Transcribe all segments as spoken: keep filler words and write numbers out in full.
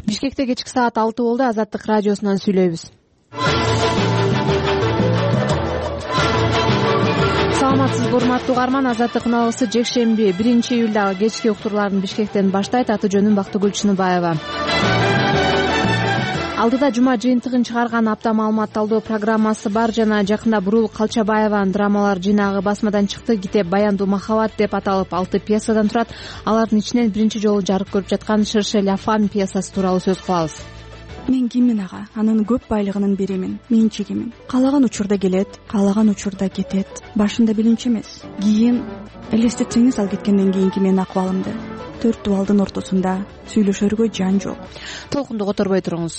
Бишкекте кечки саат алты болду. Азаттык радиосунан сүйлөйбүз. Саламатсызбы урматтуу угарман. Азаттык налысы жекшемби биринчи июлдагы кечки уктурларын Бишкектен баштайт. Аты жөнүм Бактыгүл Чыныбаева. Алдыда жума жыйынтыгын чыгарган апта маалымат талдоо программасы бар жана жакында Бурул Калчабаеванын драмалар жыйнагы басмадан чыкты. Китеп «Баяндуу махабат» деп аталып алты пьесадан турат. Алардын ичинен биринчи жолу жарык көрүп жаткан «Шырше ля фам» пьесасы тууралуу сөз кылабыз. Мен киммин ага? Анын көп байлыгынын биримин. Мен чегимин. Каалаган учурда келет, каалаган учурда кетет. Башында билинчи эмес. Кийин элестетсеңиз ал кеткенден кийинки менин акыбалымды. Төрт дубалдын ортосунда сүйлөшөргө жан жок. Толкунду которбой туруңуз.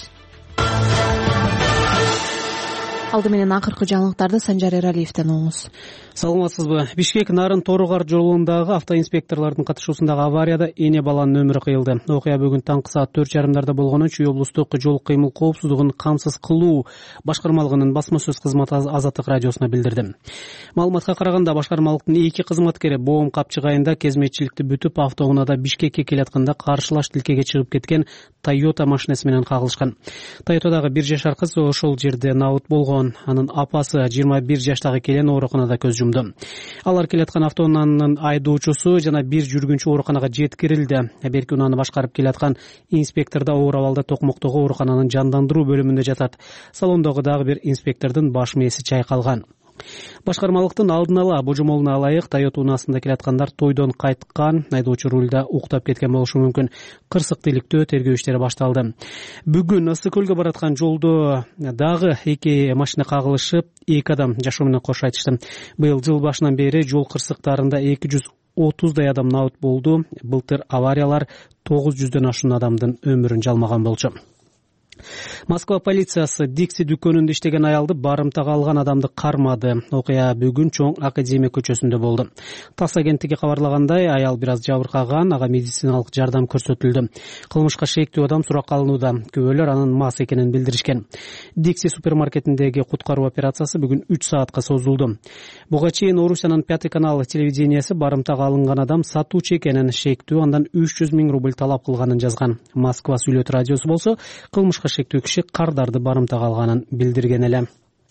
Алды менен акыркы жаңылыктарды Санжар Эралиевден угуңуз. Саламатсызбы. Бишкек Нарын Торогар жолундагы автоинспекторлордун катышуусундагы аварияда эне баланын өмүрү кыйылды. Окуя бүгүн таңкы саат төрт жарымдарда болгону Чүй облустук жол кыймыл коопсуздугун камсыз кылуу башкармалыгынын басма сөз кызматы Азаттык радиосуна билдирди. Маалыматка караганда башкармалыктын эки кызматкери боом капчык айында кезметчиликти бүтүп автоунаада Бишкекке келатканда каршылаш тилкеге чыгып кеткен Toyota машинеси менен кагылышкан. Toyota'дагы бир жашар кыз ошол жерде набыт болгон. Анын апасы жыйырма бир жаштагы келен ооруканада көз жумду. Алар келаткан автоунаанын айдоочусу жана бир жүргүнчү ооруканага жеткирилди. Берки унааны башкарып келаткан инспектор да оор абалда токмоктогу оорукананын жандандыруу бөлүмүндө жатат. Салондогу дагы бир инспектордун баш мээси чайкалган. Башкармалыктын алдын ала божомолуна ылайык Toyota унаасында келаткандар тойдон кайткан, айдоочу рулда уктап кеткен болушу мүмкүн. Кырсык иликтөө тергөө иштери башталды. Бүгүн Ысык көлгө бараткан жолдо дагы эки машина кагылышып, эки адам жашоо менен кош айтышты. Быйыл жыл башынан бери жол кырсыктарында эки жүз отуздай адам набыт болду. Былтыр авариялар тогуз жүздөн ашуун адамдын өмүрүн жалмаган болчу. Москва полициясы Дикси дүкөнүндө иштеген аялды барымтага алган адамды кармады. Окуя бүгүн Чоң Академия көчөсүндө болду. ТАСС агенттиги кабарлагандай, аял бир аз жабыркаган, ага медициналык жардам көрсөтүлдү. Кылмышка шектүү адам суракка алынууда. Күбөлөр анын мас экенин билдиришкен. Дикси супермаркетиндеги куткаруу операциясы бүгүн үч саатка созулду. Буга чейин Орусиянын Пятый канал телевидениясы барымтага алынган адам сатуучу экенин, шектүү андан үч жүз миң рубль талап кылганын жазган. Москва сүйлөт радиосу болсо кылмышка шектүү киши кардарды барымтага алганын билдирген эле.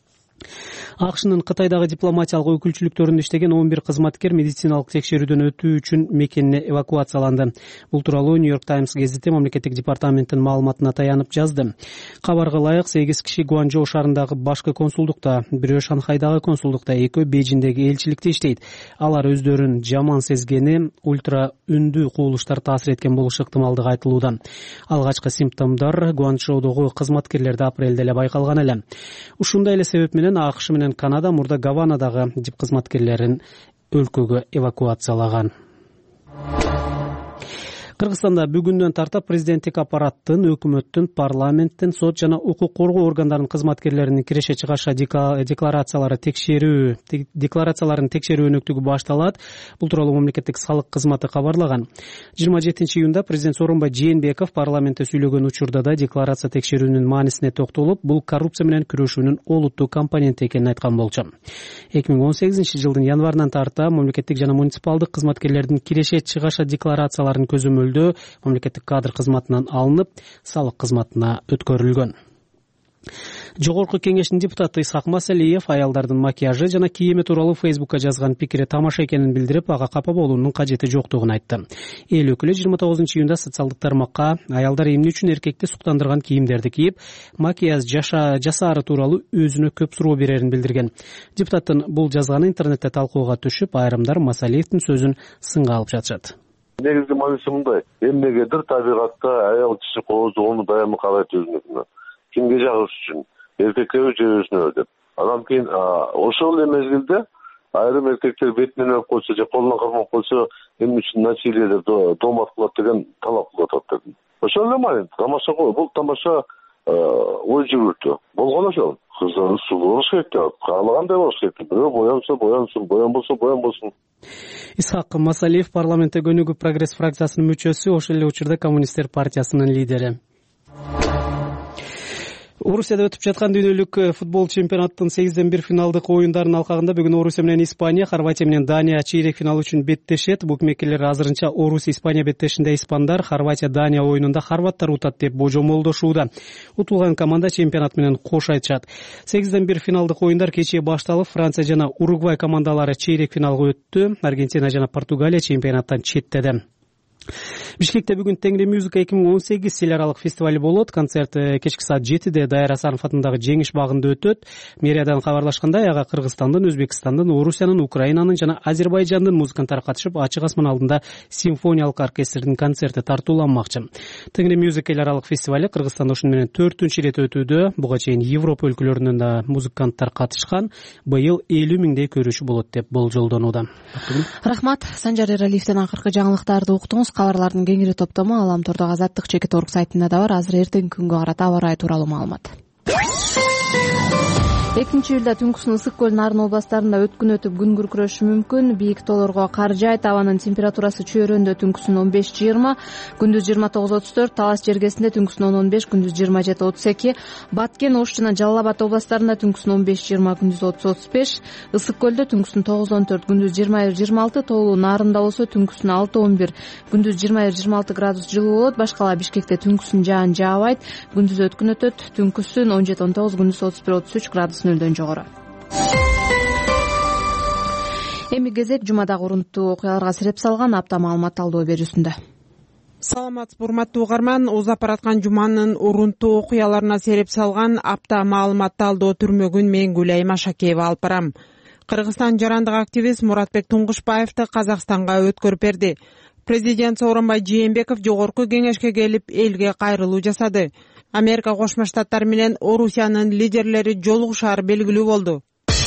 АКШнын Кытайдагы дипломатиялык өкүлчүлүктөрүндө иштеген он бир кызматкер медициналык текшерүүдөн өтүү үчүн мекенине эвакуацияланды. Бул тууралуу Нью-Йорк Таймс гезити мамлекеттик департаменттин маалыматына таянып жазды. Кабарга ылайык сегиз киши Гуанчжоу шаарындагы башкы консулдукта, бирөө Шанхайдагы консулдукта, экөө Бейжиңдеги элчиликте иштейт. Алар өздөрүн жаман сезгени ультра үндүү кубулуштар таасир эткен болушу ыктымалдыгы айтылууда. Алгачкы симптомдор Гуанчжоудогу кызматкерлерде апрелде эле байкалган эле. Ушундай эле себеп менен АКШ менен Канада мурда Гаванадагы дип кызматкерлерин өлкөгө эвакуациялаган. Кыргызстанда бүгүндөн тарта президенттик аппараттын, өкмөттүн, парламенттин, сот жана укук коргоо органдарынын кызматкерлеринин киреше чыгаша декларациялары текшерүү декларацияларын текшерүү өнөктүгү башталат. Бул тууралуу мамлекеттик салык кызматы кабарлаган. жыйырма жетинчи июнда президент Сооронбай Жээнбеков парламентте сүйлөгөн учурда да декларация текшерүүнүн маанисине токтолуп, бул коррупция менен күрөшүүнүн олуттуу компоненти экенин айткан болчу. эки миң он сегизинчи жылдын январынан тарта мамлекеттик жана муниципалдык кызматкерлердин киреше чыгаша декларацияларын көзөмөл мамлекеттик кадр кызматынан алынып, салык кызматына өткөрүлгөн. Жогорку кеңештин депутаты Исхак Масалиев аялдардын макияжы жана кийими тууралуу Фейсбукка жазган пикири тамаша экенин билдирип, ага капа болуунун кажети жоктугун айтты. Эл өкүлү жыйырма тогузунчу июнда социалдык тармакка аялдар эмне үчүн эркекти суктандырган кийимдерди кийип, макияж жасаары тууралуу өзүнө көп суроо берерин билдирген. Депутаттын бул жазганы интернетте талкууга түшүп, айрымдар Масалиевдин сөзүн сынга алып жатышат. Негизги мааниси мындай: эмнегедир табигатта аял киши кооздугуну дайыма каалайт өзүнүкүнө. Кимге жагыш үчүн? Эркекке же өзүнө деп. Анан кийин ошол эле мезгилде айрым эркектер бетинен өп койсо же колунан кармап койсо, эмне үчүн насилие деп доомат кылат деген талап кылып атат dedim. Ошол эле маани. Тамаша го, бул тамаша ой жүгүртүү. Болгон ошол. Кыздар сулуу болуш керек деп, каалагандай болуш керек. Бирөө боянса боянсын, боянболсо боянбосун. Исхак Масалиев парламентте Көнүгүү прогресс фракциясынын мүчөсү, ошол эле учурда Коммунисттер партиясынын лидери. Орусияда өтүп жаткан дүйнөлүк футбол чемпионаттын сегизден бир финалдык оюндарынын алкагында бүгүн Орусия менен Испания, Хорватия менен Дания чейрек финал үчүн беттешет. Букмекерлер азырынча Орусия Испания беттешинде испандар, Хорватия Дания оюнунда хорваттар утат деп божомолдошууда. Утулган команда чемпионат менен кош айтышат. сегизден бир финалдык оюндар кечээ башталып, Франция жана Уругвай командалары чейрек финалга өттү. Аргентина жана Португалия чемпионаттан четтеди. Бишкекте бүгүн Теңри музыка эки миң он сегиз эл аралык фестивали болот. Концерт кечки саат жетиде Дайыр Асанов атындагы Жеңиш багында өтөт. Мэриядан кабарлашкандай, ага Кыргызстандын, Өзбекстандын, Орусиянын, Украинанын жана Азербайжандын музыканттары катышып, ачык асман алдында симфониялык оркестрдин концерти тартууланмакчы. Теңри музыка эл аралык фестивали Кыргызстанда ушуну менен төртүнчү ирет өтүүдө. Буга чейин Европа өлкөлөрүнөн да музыканттар катышкан. Быйыл элүү миңдей көрүүчү болот деп болжолдонууда. Рахмат. Санжар Эралиевден акыркы жаңылыктарды уктуңуз. Кабарлардын кеңири топтому Аламтордогу Азаттык чекит орг сайтында да бар. Азыр эртеңки күнгө карата аба ырайы тууралуу маалымат. экинчи июлда түнкүсүн Ысык көл Нарын областарында өткүн өтүп күн күркүрөшү мүмкүн. Бийик тоолорго кар жаайт. Абанын температурасы чөйрөндө түнкүсүн он беш жыйырма, күндүз жыйырма тогуз отуз төрт, Талас жергесинде түнкүсүн он он беш, күндүз жыйырма жети отуз эки, Баткен, Ош жана Жалал Абад областарында түнкүсүн он беш жыйырма, күндүз отуз отуз беш, Ысык көлдө түнкүсүн тогуз он төрт, күндүз жыйырма бир жыйырма алты, Тоолуу Нарында болсо түнкүсүн алты он бир, күндүз жыйырма бир жыйырма алты градус жылуу болот. Башкала Бишкекте түнкүсүн жаан жаабайт, күндүз өткүн өтөт, түнкүсүн он жети он тогуз, күндүз отуз бир отуз үч градус нөлдөн жогору. Эми кезек жумадагы урунттуу окуяларга сереп салган апта маалымат талдоо берүүсүндө. Саламатсызбы, урматтуу угарман. Узап бараткан жуманын урунттуу окуяларына сереп салган апта маалымат талдоо түрмөгүн мен Гүлай Машакеева алып барам. Кыргызстан жарандык активист Муратбек Туңгушбаевди Казакстанга өткөрүп берди. Президент Сооронбай Жээнбеков жогорку кеңешке келип элге кайрылуу жасады. Америка Кошмо Штаттары менен Орусиянын лидерлери жолугушаары белгилүү болду.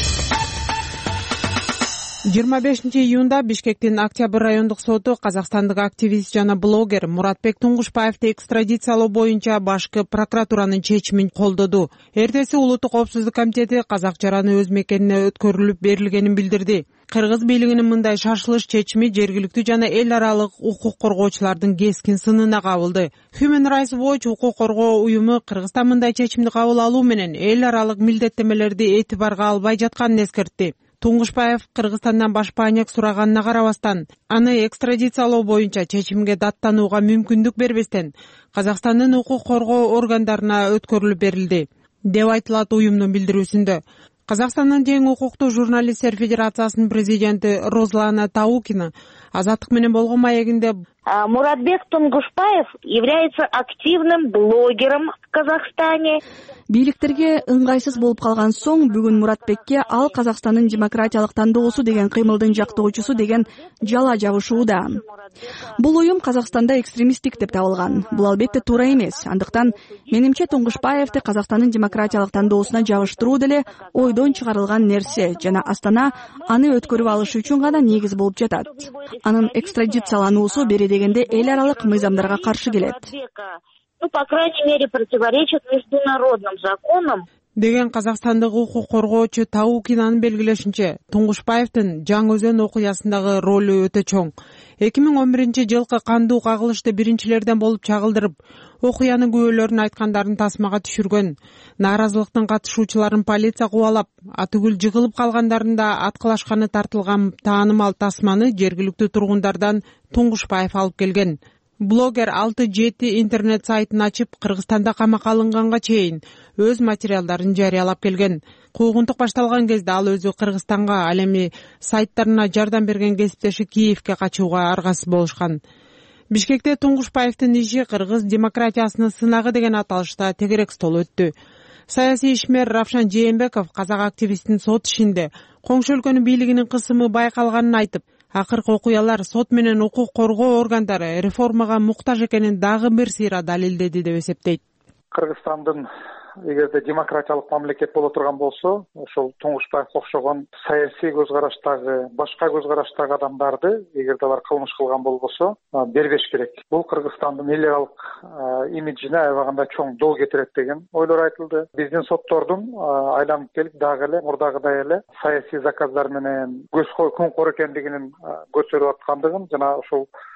жыйырма бешинчи июнда Бишкектин Октябрь райондук соту казакстандык активист жана блогер Муратбек Туңгушбаевди экстрадициялоо боюнча башкы прокуратуранын чечимин колдоду. Эртеси Улуттук коопсуздук комитети казак жараны өз мекенине өткөрүлүп берилгенин билдирди. Кыргыз бийлигинин мындай шашылыш чечими жергиликтүү жана эл аралык укук коргоочулардын кескин сынына кабылды. Human Rights Watch укук коргоо уюму Кыргызстан мындай чечимди кабыл алуу менен эл аралык милдеттемелерди этибарга албай жатканын эскертти. Туңгушбаев Кыргызстандан баш бааник сураганына карабастан, аны экстрадициялоо боюнча чечимге даттанууга мүмкүндүк бербестен, Казакстандын укук коргоо органдарына өткөрүлүп берилди, деп айтылат уюмдун билдирүүсүндө. Казакстандын тең укуктуу журналисттер федерациясынын президенти Розлана Таукина Азаттык менен болгон маегинде Муратбек Туңгушбаев является активным блогером в Казахстане. Бийликтерге ыңгайсыз болуп калган соң бүгүн Муратбекке ал Казакстандын демократиялык тандоосу деген кыймылдын жактоочусу деген жала жабышууда. Бул уюм Казакстанда экстремисттик деп табылган. Бул албетте туура эмес. Андыктан менимче Туңгушбаевди Казакстандын демократиялык тандоосуна жабыштыруу деле ойдон чыгарылган нерсе жана Астана аны өткөрүп алышы үчүн гана негиз болуп жатат. Анын экстрадициялануусу бери дегенде эл аралык мыйзамдарга каршы келет. Ну, по крайней мере, противоречит международным законам. Деген казакстандык укук коргоочу Таукинанын белгилешинче, Туңгушбаевдин Жаңы Өзөн окуясындагы ролу өтө чоң. эки миң он биринчи жылкы кандуу кагылышты биринчилерден болуп чагылдырып, окуянын күбөлөрүн айткандарын тасмага түшүргөн. Нааразылыктын катышуучуларын полиция кубалап, атүгүл жыгылып калгандарын да аткылашканы тартылган таанымал тасманы жергиликтүү тургундардан Туңгушбаев алып келген. Блогер алты жети интернет сайтын ачып, Кыргызстанда камакка алынганга чейин өз материалдарын жарыялап келген. Куугунтук башталган кезде ал өзү Кыргызстанга, ал эми сайттарына жардам берген кесиптеши Киевке качууга аргасыз болушкан. Бишкекте Туңгушбаевдин иши Кыргыз демократиясынын сынагы деген аталышта тегерек стол өттү. Саясий ишмер Равшан Жээнбеков казак активисттин сот ишинде коңшу өлкөнүн бийлигинин кысымы байкалганын айтып, акыркы окуялар сот менен укук коргоо органдары реформага муктаж экенин дагы бир сыйра далилдеди деп эсептейт. Кыргызстандын эгерде демократиялык мамлекет боло турган болсо, ошол Туңгушбаевге окшогон саясий көз караштагы, башка көз караштагы адамдарды, эгерде алар кылмыш кылган болбосо, бербеш керек. Бул Кыргызстандын эл аралык имиджине аябаганда чоң доо кетирет деген ойлор айтылды. Биздин соттордун айланып келип дагы эле мурдагыдай эле саясий заказдар менен көз күн кор экендигин көрсөтүп аткандыгын жана ошол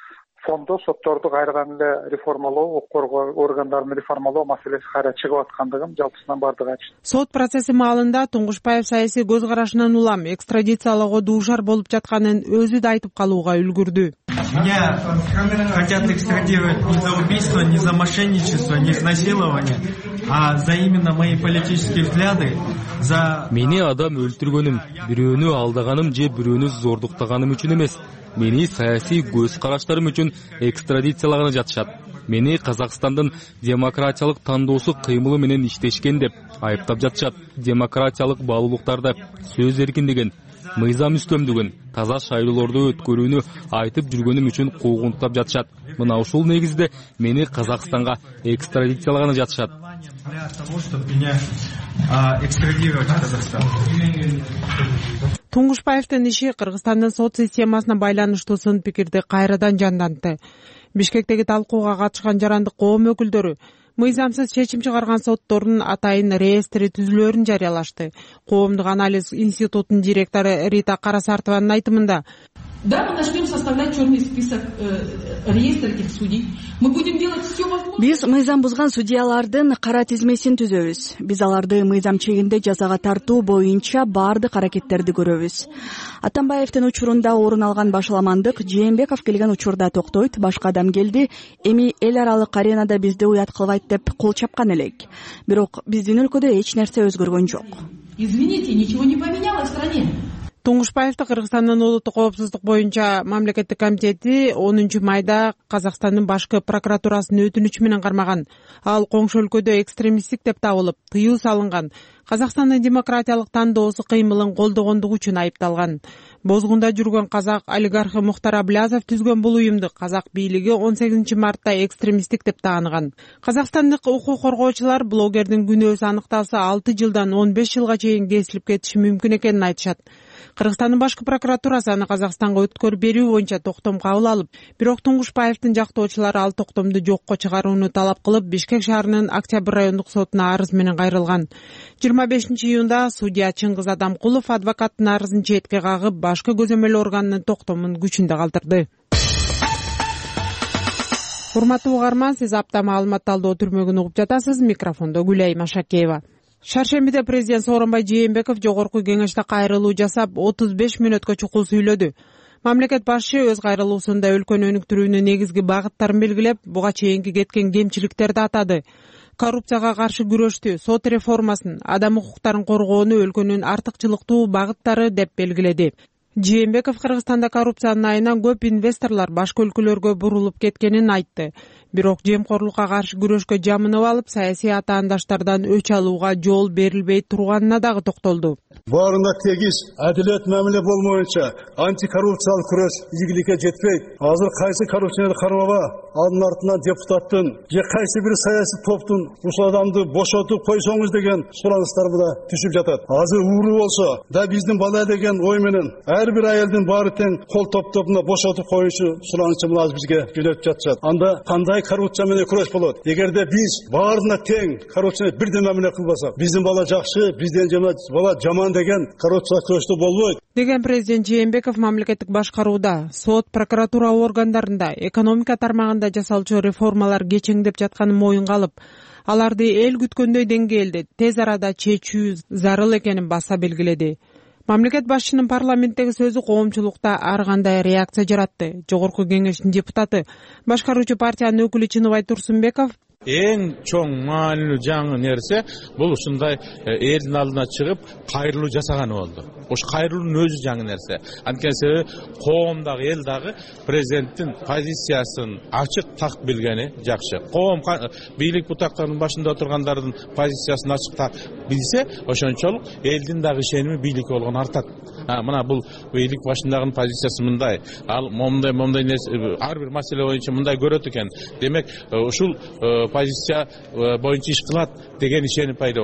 фондо сотторду кайрадан эле реформалоо, укук коргоо органдарын реформалоо маселеси кайра чыгып аткандыгын жалпысынан баардыгы айтышты. Сот процесси маалында Туңгушбаев саясий көз карашынан улам экстрадициялоого дуушар болуп жатканын өзү да айтып калууга үлгүрдү. Меня хотят экстрадировать не за убийство, не за мошенничество, не изнасилование, а за именно мои политические взгляды, за... Мени адам өлтүргөнүм, бирөөнү алдаганым же бирөөнү зордуктаганым үчүн эмес. Мени саясий көз караштарым үчүн экстрадициялаганы жатышат. Мени Казакстандын демократиялык тандоосу кыймылы менен иштешкен деп айыптап жатышат. Демократиялык баалуулуктарды, сөз эркиндигин, мыйзам үстөмдүгүн, таза шайлоолорду өткөрүүнү айтып жүргөнүм үчүн куугунтуктап жатышат. Мына ушул негизде мени Казакстанга экстрадициялаганы жатышат. Туңгушбаевдин иши Кыргызстандын сот системасына байланыштуу сын пикирди кайрадан жандантты. Бишкектеги талкууга катышкан жарандык коом өкүлдөрү мыйзамсыз чечим чыгарган соттордун атайын реестри түзүлөөрүн жарыялашты. Коомдук анализ институтунун директору Рита Карасартованын айтымында: Да, мы начнем составлять черный список, э, реестр этих судей. Мы будем делать все возможное. Биз мыйзам бузган судьялардын кара тизмесин түзөбүз. Биз аларды мыйзам чегинде жазага тартуу боюнча баардык аракеттерди көрөбүз. Атамбаевдин учурунда орун алган башаламандык Жээнбеков келген учурда токтойт, башка адам келди, эми эл аралык аренада бизди уят кылбайт деп кол чапкан элек. Бирок биздин өлкөдө эч нерсе өзгөргөн жок. Извините, ничего не поменялось в стране. Туңгушбаевди Кыргызстандын улуттук коопсуздук боюнча мамлекеттик комитети онунчу майда Казакстандын башкы прокуратурасынын өтүнүчү менен кармаган. Ал коңшу өлкөдө экстремисттик деп табылып, тыюу салынган. Казакстандын демократиялык тандоосу кыймылын колдогондугу үчүн айыпталган. Бозгунда жүргөн казак олигархы Мухтар Аблязов түзгөн бул уюмду казак бийлиги он сегизинчи мартта экстремисттик деп тааныган. Казакстандык укук коргоочулар блогердин күнөөсү аныкталса алты жылдан он беш жылга чейин кесилип кетиши мүмкүн экенин айтышат. Кыргызстандын башкы прокуратурасы аны Казакстанга өткөрүп берүү боюнча токтом кабыл алып, бирок Туңгушбаевдин жактоочулары ал токтомду жокко чыгарууну талап кылып, Бишкек шаарынын Октябрь райондук сотуна арыз менен кайрылган. жыйырма бешинчи июнда судья Чыңгыз Адамкулов адвокаттын арызын четке кагып, башкы көзөмөл органынын токтомун күчүндө калтырды. Урматтуу угарман, сиз апта маалымат талдоо түрмөгүн угуп жатасыз. Микрофондо Гүлай Машакеева. Шаршембиде президент Сооронбай Жээнбеков жогорку кеңеште кайрылуу жасап, отуз беш мүнөткө чукул сүйлөдү. Мамлекет башчы өз кайрылуусунда өлкөнү өнүктүрүүнүн негизги багыттарын белгилеп, буга чейинки кеткен кемчиликтерди атады. Коррупцияга каршы күрөштү, сот реформасын, адам укуктарын коргоону өлкөнүн артыкчылыктуу багыттары деп белгиледи. Жээнбеков Кыргызстанда коррупциянын айынан көп инвесторлор башка өлкөлөргө бурулуп кеткенин айтты. Бирок жемкорлукка каршы күрөшкө жамынып алып, саясий атаандаштардан өч алууга жол берилбей турганына дагы токтолду. Баарына тегиз адилет мамиле болмоюнча антикоррупциялык күрөш ийгиликке жетпейт. Азыр кайсы коррупционерди кармаба, анын артынан депутаттын же кайсы бир саясий топтун ушул адамды бошотуп койсоңуз деген суранычтар да түшүп жатат. Азыр ууру болсо да биздин бала деген ой менен ар бир айылдын баары тең кол топтоп бошотуп коюшу суранычы мына бизге жөнөтүп жатышат. Анда кандай коррупция менен күрөш болот? Эгерде биз баарына тең коррупцияны бирден мамиле кылбасак, биздин бала жакшы, бизден бала жаман деген коррупция күрөштө болбойт деген президент Жээнбеков мамлекеттик башкарууда, сот, прокуратура органдарында, экономика тармагында жасалчу реформалар кечеңдеп жатканын моюнга алып, аларды эл күткөндөй деңгээлде тез арада чечүү зарыл экенин баса белгиледи. Мамлекет башчынын парламенттеги сөзү коомчулукта ар кандай реакция жаратты. Жогорку кеңештин депутаты, башкаруучу партиянын өкүлү Чыныбай Турсунбеков эң чоң маанилүү жаңы нерсе бул ушундай элдин алдына чыгып кайрылуу жасаганы болду. Ош кайрылуунун өзү жаңы нерсе. Анткени себеби коом дагы эл дагы президенттин позициясын ачык так билгени жакшы. Коом бийлик бутактарынын башында отургандардын позициясын ачык так билсе, ошончолук элдин дагы ишеними бийликке болгон артат. Мына бул бийлик башындагы позициясы мындай, ал момундай момундай нерсе ар бир маселе боюнча мындай көрөт экен. Демек ушул позиция боюнча иш кылат деген ишеним пайда болот.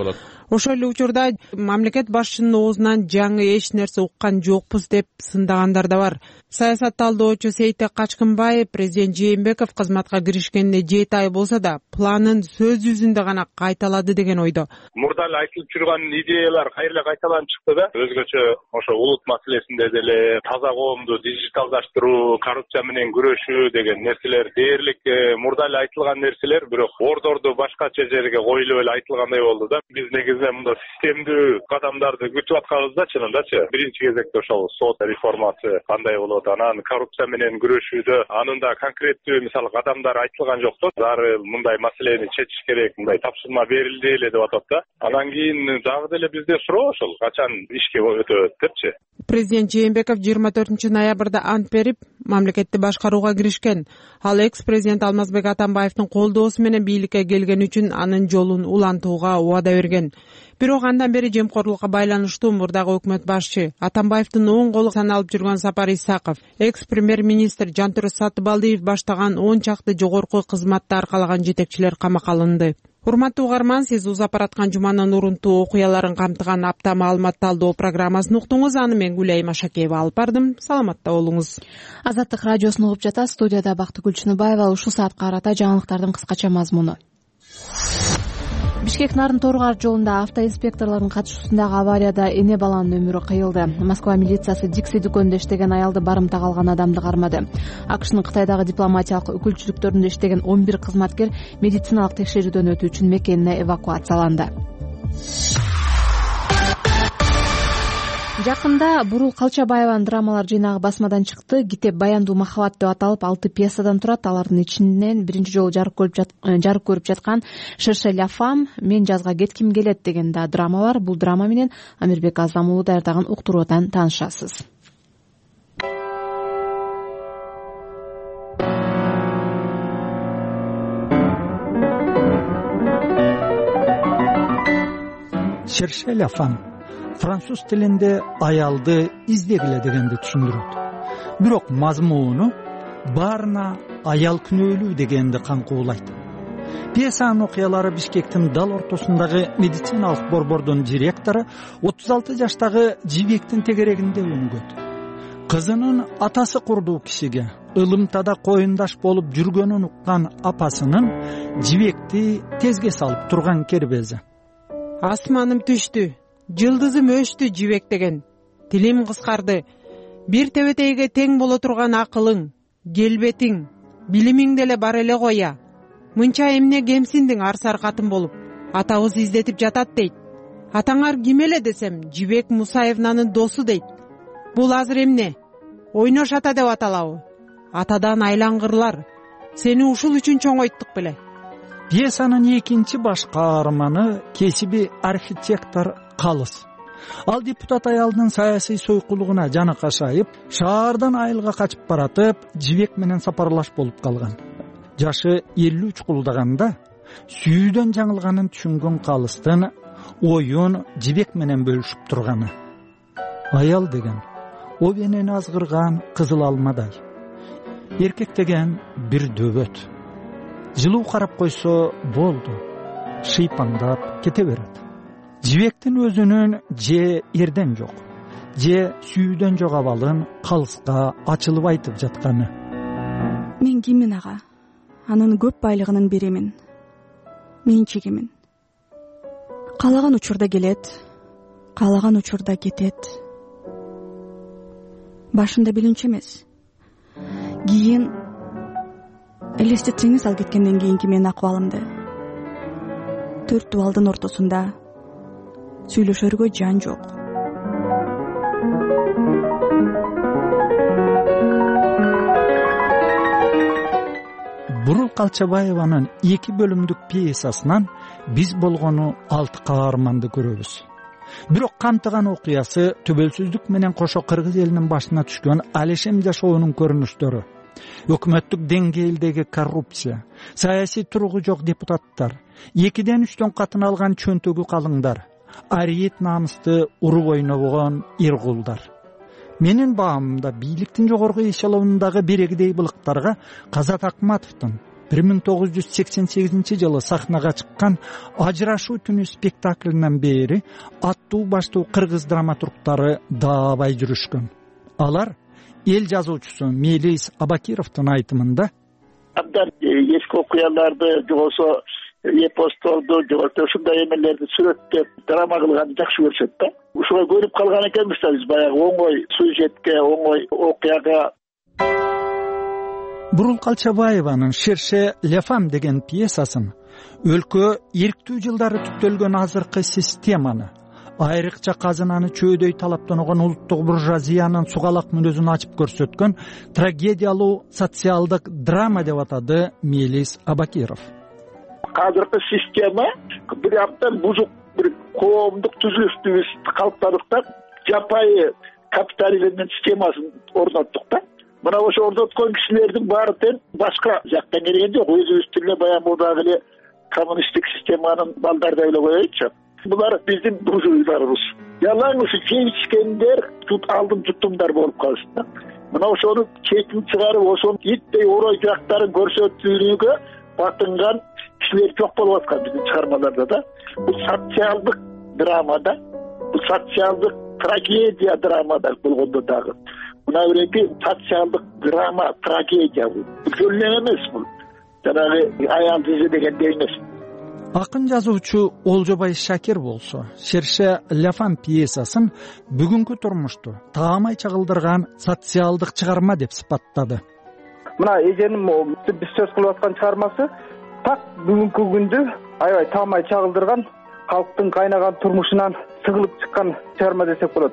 ошол эле учурда мамлекет башчынын оозунан жаңы эч нерсе уккан жокпуз деп сындагандар да бар. Саясат талдоочу Сейтек Качкынбаев президент Жээнбеков кызматка киришкенине жети ай болсо да планын сөз жүзүндө гана кайталады деген ойдо. Мурда эле айтылып жүргөн идеялар кайра кайталанып чыкты да. Өзгөчө ошо улут маселесинде деле таза коомду дижиталдаштыруу, коррупция менен күрөшүү деген нерселер дээрлик мурда эле айтылган нерселер, бирок ордорду башкача жерге коюлуп эле айтылгандай болду да. Биз негизинен мында системдүү кадамдарды күтүп атканбыз да, чынындачы. Биринчи кезекте ошол сот реформасы кандай болот, анан коррупция менен күрөшүүдө анын да конкреттүү мисалы кадамдар айтылган жок да. Дары мындай маселени чечиш керек, мындай тапшырма берилди эле деп атат да. Анан кийин дагы деле бизде суроо ошол качан ишке өтөт депчи. Президент Жээнбеков жыйырма төртүнчү ноябрда ант берип, мамлекетти башкарууга киришкен. Ал экс-президент Алмазбек Атамбаевдин колдоосу менен бийликке келген үчүн анын жолун улантууга убада берген. Бирок андан бери жемкорлукка байланыштуу мурдагы өкмөт башчы Атамбаевдин оң колу саналып жүргөн Сапар Исаков, экс-премьер-министр Жантүрөт Сатыбалдиев баштаган он чакты жогорку кызматты аркалаган жетекчилер камакка алынды. Урматтуу угарман, сиз узап бараткан жуманын урунтуу окуяларын камтыган апта маалымат талдоо программасын уктуңуз. Аны мен Гүлай Машакеева алып бардым. Саламатта болуңуз. Азаттык радиосун угуп жатасыз. Студияда Бактыгүл Чыныбаева. Ушул саатка карата жаңылыктардын кыскача мазмуну. Бишкек Нарын Торгар жолунда автоинспекторлордун катышуусундагы аварияда эне баланын өмүрү кыйылды. Москва милициясы Дикси дүкөнүндө иштеген аялды барымтага алган адамды кармады. АКШнын Кытайдагы дипломатиялык өкүлчүлүктөрүндө иштеген он бир кызматкер медициналык текшерүүдөн өтүү үчүн мекенине эвакуацияланды. Жакында Бурул Калчабаеванын драмалар жыйнагы басмадан чыкты. Китеп «Баяндуу махабат» деп аталып, алты пьесадан турат. Алардын ичинен биринчи жолу жарык көрүп жаткан «Шерше ля фам», «Мен жазга кетким келет» деген да драма бар. Бул драма менен Амирбек Азам уулу даярдаган уктуруудан таанышасыз. «Шерше ля фам» француз тилинде аялды издегиле дегенди түшүндүрөт. Бирок мазмуну баарына аял күнөөлүү дегенди камкуулайт. Пьесанын окуялары Бишкектин дал ортосундагы медициналык борбордун директору отуз алты жаштагы Жибектин тегерегинде өнүгөт. Кызынын атасы курдуу кишиге ылымтада коюндаш болуп жүргөнүн уккан апасынын Жибекти тезге салып турган кербези. Асманым түштү, жылдызым өштү Жибек деген. Тилим кыскарды. Бир тебетейге тең боло турган акылың, келбетиң, билимиң деле бар эле коя. Мынча эмне кемсиндиң арсар катын болуп, атабыз издетип жатат дейт. Атаңар ким эле десем, Жибек Мусаевнанын досу дейт. Бул азыр эмне? Ойнош ата деп аталабы? Атадан айлангырлар. Сени ушул үчүн чоңойттук беле. Пьесанын экинчи баш каарманы кесиби архитектор Калыс. Ал депутат аялдын саясий сойкулугуна жаны кашайып, шаардан айылга качып баратып, Жибек менен сапарлаш болуп калган. Жашы элүү үч кулдаганда сүйүүдөн жаңылганын түшүнгөн Калыстын оюн Жибек менен бөлүшүп турганы. Аял деген о менен азгырган кызыл алмадай. Эркек деген бир дөбөт. Жылуу карап койсо болду, шыйпаңдап кете берет. Жибектин өзүнүн же эрден жок, же сүйүүдөн жок абалын Калыска ачылып айтып жатканы. Мен кимин ага? Анын көп байлыгын беремин. Мен чегимин. Каалаган учурда келет, каалаган учурда кетет. Башында билинче эмес. Кийин элестетсеңиз ал кеткенден кийинки менин акыбалымды. Төрт дубалдын ортосунда сүйлөшөргө жан жок. Бурул Калчабаеванын эки бөлүмдүк пьесасынан биз болгону алты каарманды көрөбүз. Бирок камтыган окуясы төбөлсүздүк менен кошо кыргыз элинин башына түшкөн алешем жашоонун көрүнүштөрү. Өкмөттүк деңгээлдеги коррупция, саясий туругу жок депутаттар, экиден үчтөн катын алган чөнтөгү калыңдар, ариет намысты уруп ойнобогон эркулдар. Менин баамымда бийликтин жогорку эшелонундагы берегидей былыктарга Казат Акматовдун, бир миң тогуз жүз сексен сегизинчи жылы сахнага чыккан Ажырашуу түнү спектаклинен бери аттуу баштуу кыргыз драматургтары даабай жүрүшкөн. Алар эл жазуучусу Мелис Абакировдун айтымында абдан эски окуяларды же болбосо эпостолду же болбосо ушундай эмелерди сүрөттөп драма кылганды жакшы көрүшөт да. Ушуга көрүп калган экенбиз да биз баягы оңой сюжетке, оңой окуяга. Бурул Калчабаеванын Шерше Лефам деген пьесасын өлкө эрктүү жылдары түптөлгөн азыркы системаны, айрыкча казынаны чөөдөй талаптанган улуттук буржуазиянын сугалак мүнөзүн ачып көрсөткөн трагедиялуу социалдык драма деп атады Мелис Абакиров. Азыркы система бир абдан бузук бир коомдук түзүлүштү биз калыптадык да, жапайы капитализмдин системасын орноттук да. Мына ошо орноткон кишилердин баары тең башка жактан келген жок, өзүбүз тиле баягы мурдагы эле коммунисттик системанын балдары эле коелучу. Булар биздин буржуйларыбыз. Ялаң ушу чечкендер алдын тутумдар болуп калышты да. Мына ошону чечип чыгарып, ошонун иттей орой жактарын көрсөтүүгө батынган кишилер жок болуп аткан биздин чыгармаларда да. Бул социалдык драмада, бул социалдык трагедия драмада болгондо дагы. Мына биринки социалдык драма трагедия бул. Бул эмес бул. Жанагы аял жүзү дегендей эмес. Акын жазуучу Олжобай Шакир болсо Шерше Лефам пьесасын бүгүнкү турмушту таамай чагылдырган социалдык чыгарма деп сыпаттады. Мына эженим биз сөз кылып аткан чыгармасы так бүгүнкү күндү аябай таамай чагылдырган, калктын кайнаган турмушунан сыгылып чыккан чыгарма десек болот.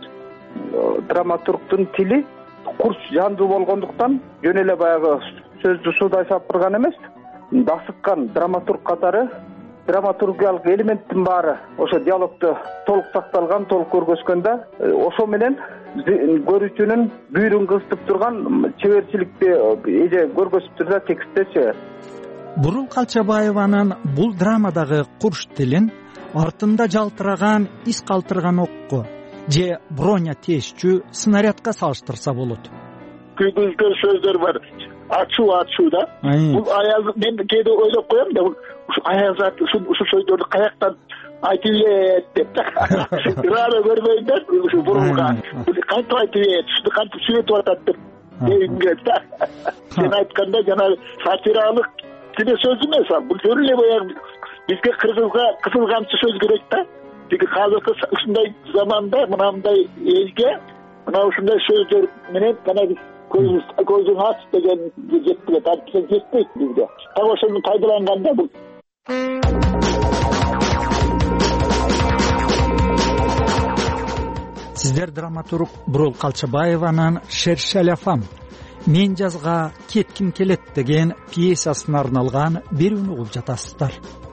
Драматургдун тили курч жандуу болгондуктан жөн эле баягы сөздү суудай сапырган эмес, басыккан драматург катары драматургиялык элементтин баары ошо диалогдо толук сакталган, толук көргөзгөндө ошо менен көрүүчүнүн бүйүрүн кызытып турган чеберчиликти эже көргөзүп турса текстечи. Бурул Калчабаеванын бул драмадагы курч тилин артында жалтыраган, из калтырган окко же броня тешчү снарядка салыштырса болот. Күйгүзгөн сөздөр бар. Ачуу ачуу да. Бул аял мен кээде ойлоп коем да, ушу аял зат ушу сөздөрдү каяктан айтып ийет деп да. Рано көрбөйм да ушу бурулга. Кантип айтып ийет, ушуну кантип сүйлөтүп атат деп дегим келет да. Сен айтканда жанагы сатиралык тине сөз эмес, бул жөн эле баягы бизге кыргызга кызыл камчы сөз керек да. Тиги азыркы ушундай заманда мынандай элге мына ушундай сөздөр менен гана биз көзүн ач деген жетпейт, антип жетпейт бизге. Так ошону пайдаланганда бул. Сиздер драматург Бурул Калчабаеванын Шерше Лефам мен жазга кетким келет деген пьесасына арналган берүүнү угуп жатасыздар.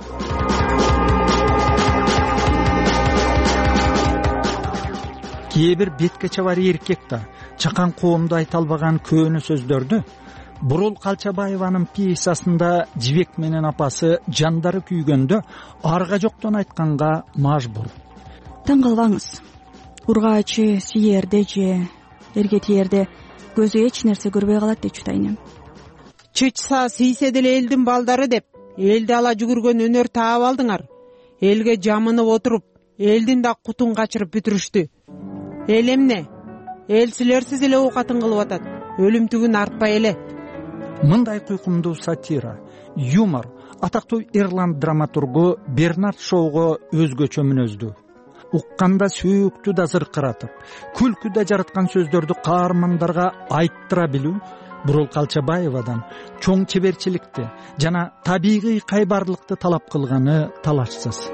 Кээ бир бетке чабар эркек да чакан коомдо айта албаган көөнү сөздөрдү Бурул Калчабаеванын пьесасында жибек менен апасы жандары күйгөндө арга жоктон айтканга мажбур. Таң калбаңыз. Ургаачы сиерде же эрге тиерде көзү эч нерсе көрбөй калат дейчү атайын. Чычса сийсе деле элдин балдары деп элди ала жүгүргөн өнөр таап алдыңар. Элге жамынып отуруп, элдин да кутун качырып бүтүрүштү. Эл эмне? Эл силерсиз эле оокатын кылып атат. Өлүмтүгүн артпай эле. Мындай куйкумдуу сатира, юмор атактуу ирланд драматургу Бернард Шоуго өзгөчө мүнөздүү. Укканда сүйүктү да зыркыратып, күлкү да жараткан сөздөрдү каармандарга айттыра билүү Бурул Калчабаевадан чоң чеберчиликти жана табигый кайбарлыкты талап кылганы талашсыз.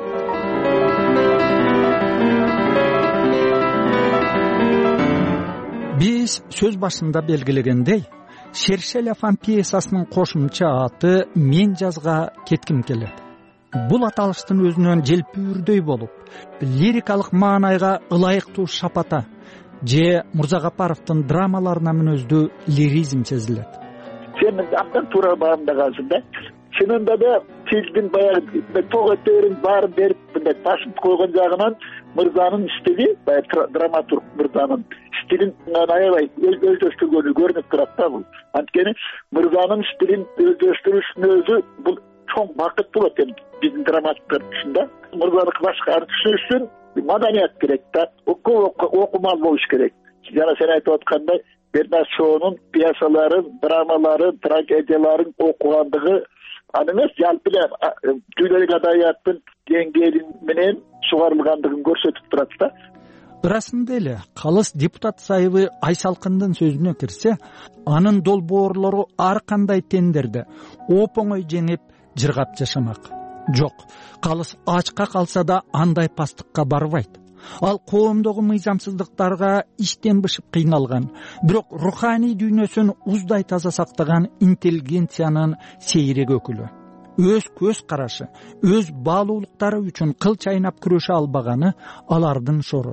Биз сөз башында белгилегендей, Шерше Лефам пьесасынын кошумча аты мен жазга кетким келет. Бул аталыштын өзүнөн желпүүрдөй болуп, лирикалык маанайга ылайыктуу шапата же Мурзагапаровдун драмаларына мүнөздүү лиризм сезилет. Сен абдан туура баамдагаnsың да. Чынында да тилдин баягы тог өтөрүн баарын берип мындай ташып койгон жагынан мырзанын стили, баягы драматург мырзанын стилинен аябай өздөштүргөнү көрүнүп турат да бул. Анткени мырзанын стилин өздөштүрүшүнүн өзү бул чоң бакыт болот эми биздин драматургдар үчүн да. Мырзаныкы башкарып түшүнүш үчүн маданият керек да, окумал болуш керек. Жана сен айтып аткандай Бернард Шоунун пьесаларын, драмаларын, трагедияларын окугандыгы аны эмес, жалпы эле дүйнөлүк адабияттын деңгээли менен сугарылгандыгын көрсөтүп турат да. Ырасында эле калыс депутат сайыбы Айсалкындын сөзүнө кирсе, анын долбоорлору ар кандай тендерде оп-оңой жеңип жыргап жашамак. Жок, калыс ачка калса да андай пастыкка барбайт. Ал коомдогу мыйзамсыздыктарга иштен бышып кыйналган, бирок руханий дүйнөсүн уздай таза сактаган интеллигенциянын сейрек өкүлү. Өз көз карашы, өз баалуулуктары үчүн кыл чайнап күрөшө албаганы алардын шору.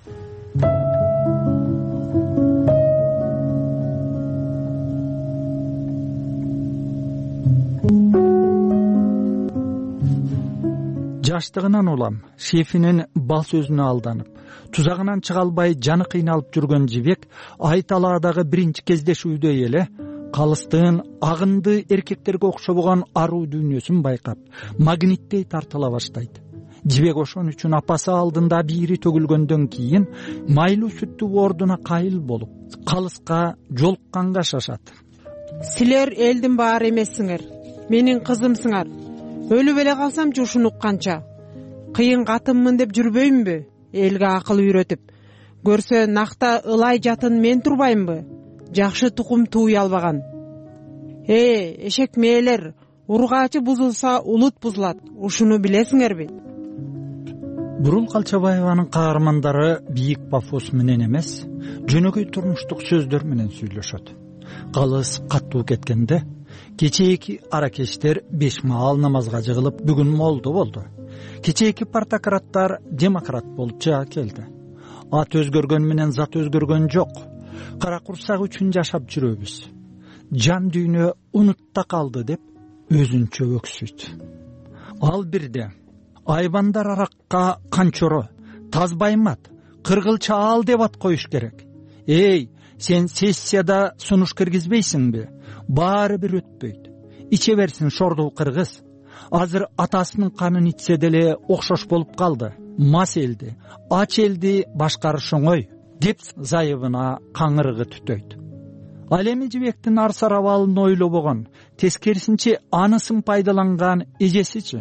Жаштыгынан улам, шефинин бал сөзүнө алданып, тузагынан чыга албай жаны кыйналып жүргөн Жибек Айталаадагы биринчи кездешүүдө эле калыстын агынды эркектерге окшобогон аруу дүйнөсүн байкап, магниттей тартыла баштайт. Жибек ошон үчүн апасы алдында бири төгүлгөндөн кийин майлуу сүттүү ордуна кайыл болуп, калыска жолукканга шашат. Силер элдин баары эмессиңер, менин кызымсыңар. Өлүп эле калсам жушун укканча. Кыйын катыммын деп жүрбөймүнбү? Элге акыл үйрөтүп. Көрсө накта ылай жатын мен турбаймынбы? Жакшы тукум тууй албаган. Э, эшек мээлер, ургаачы бузулса улут бузулат. Ушуну билесиңерби? Бурул Калчабаеванын каармандары бийик пафос менен эмес, жөнөкөй турмуштук сөздөр менен сүйлөшөт. Калыс каттуу кеткенде кечээки аракештер беш маал намазга жыгылып, бүгүн молдо болду. Кечээки партократтар демократ болуп жаа келди. Ат өзгөргөн менен зат өзгөргөн жок. Кара курсак үчүн жашап жүрөбүз. Жан дүйнө унутта калды деп өзүнчө өксүйт. Ал бирде айбандар аракка канчоро, тазбаймат, кыргылча ал деп ат коюш керек. Эй, сен сессияда сунуш киргизбейсиңби? Баары бир өтпөйт. Иче берсин шордуу кыргыз. Азыр атасынын канын ичсе деле окшош болуп калды. Мас элди, ач элди башкарыш оңой деп зайыбына каңырыгы түтөйт. Ал эми Жибектин арсар абалын ойлобогон, тескерисинче анысын пайдаланган эжесичи.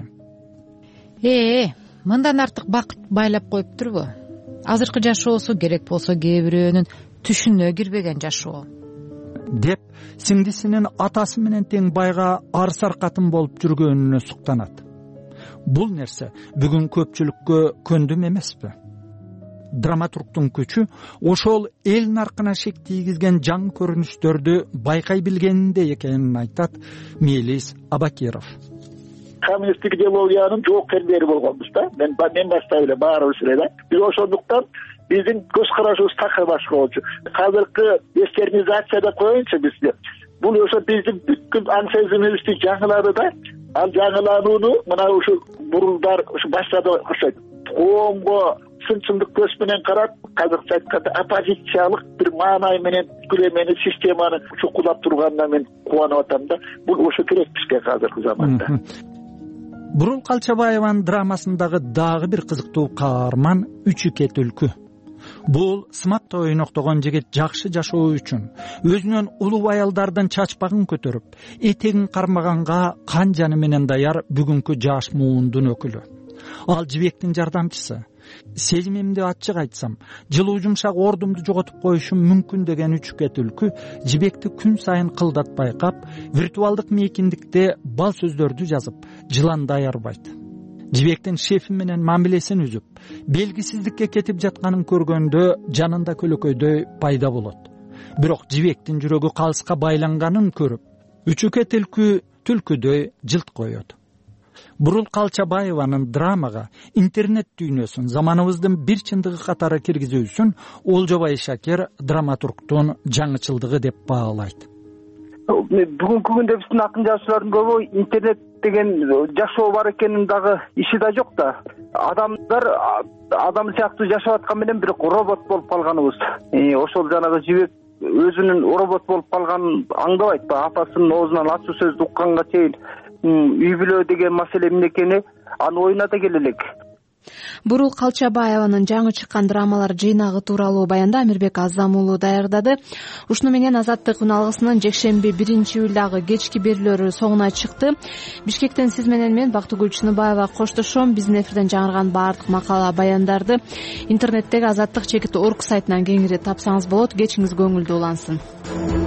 Э, мындан артык бакыт байлап коюптурбу? Азыркы жашоосу керек болсо кээ бирөөнүн түшүнө кирбеген жашоо деп сиңдисинин атасы менен тең байга арсар катын болуп жүргөнүнө суктанат. Бул нерсе бүгүн көпчүлүккө көндүм эмеспи? Драматургтун күчү ошол эл наркына шек тийгизген жаңы көрүнүштөрдү байкай билгенинде экенин айтат Мелис Абакиров. Коммунисттик идеологиянын жоокерлери болгонбуз да. Мен мен баштап эле баарыбыз эле да. Биз ошондуктан биздин көз карашыбыз такыр башка болчу. Азыркы вестернизацияда коеюнчу бизди. Бул ошо биздин бүткүл аң сезимибизди жаңылады да. Ал жаңыланууну мына ушу бурулдар ушу баштады окшойт. Коомго сынчылдык көз менен карап, казакча айтканда оппозициялык бир маанай менен күлөмени системаны чукулап турганына мен кубанып атам да. Бул ошо керек бизге азыркы заманда. Бурул Калчабаеванын драмасындагы дагы бир кызыктуу каарман Үчүкет Үлкү. Бул сымакта ойноктогон жигит жакшы жашоо үчүн өзүнөн улуу аялдардан чачпагын көтөрүп, этегин кармаганга кан жаны менен даяр бүгүнкү жаш муундун өкүлү. Ал Жибектин жардамчысы. Сезимимди ачык айтсам, жылуу жумшак ордумду жоготуп коюшум мүмкүн деген Үчүкет Үлкү Жибекти күн сайын кылдат байкап, виртуалдык мейкиндикте бал сөздөрдү жазып, жыландай арбайт. Жибектин шефи менен мамилесин үзүп, белгисиздикке кетип жатканын көргөндө жанында көлөкөйдөй пайда болот. Бирок Жибектин жүрөгү калыска байланганын көрүп, Үчүкет Үлкү түлкүдөй жылт коет. Бурул Калчабаеванын драмага интернет дүйнөсүн заманыбыздын бир чындыгы катары киргизүүсүн Олжобай Шакер драматургтун жаңычылдыгы деп баалайт. Бүгүнкү күндө биздин акын жазуучулардын көбү интернет деген жашоо бар экенин дагы иши да жок да. адамдар адам сыяктуу жашап аткан менен бирок робот болуп калганыбыз. Ошол жанагы жибек өзүнүн робот болуп калганын аңдабайт ба, апасынын оозунан ачуу сөздү укканга чейин үй бүлө деген маселе эмне экени аны оюна да келе элек. Бурул Калчабаеванын жаңы чыккан драмалар жыйнагы тууралуу баянды Амирбек Азам уулу даярдады. Ушуну менен Азаттык үналгысынын жекшемби биринчи июлдагы кечки берүүлөрү соңуна чыкты. Бишкектен сиз менен мен Бактыгүл Чыныбаева коштошом. Биздин эфирден жаңырган баардык макала баяндарды интернеттеги азаттык чекит орг сайтынан кеңири тапсаңыз болот. Кечиңиз көңүлдүү улансын.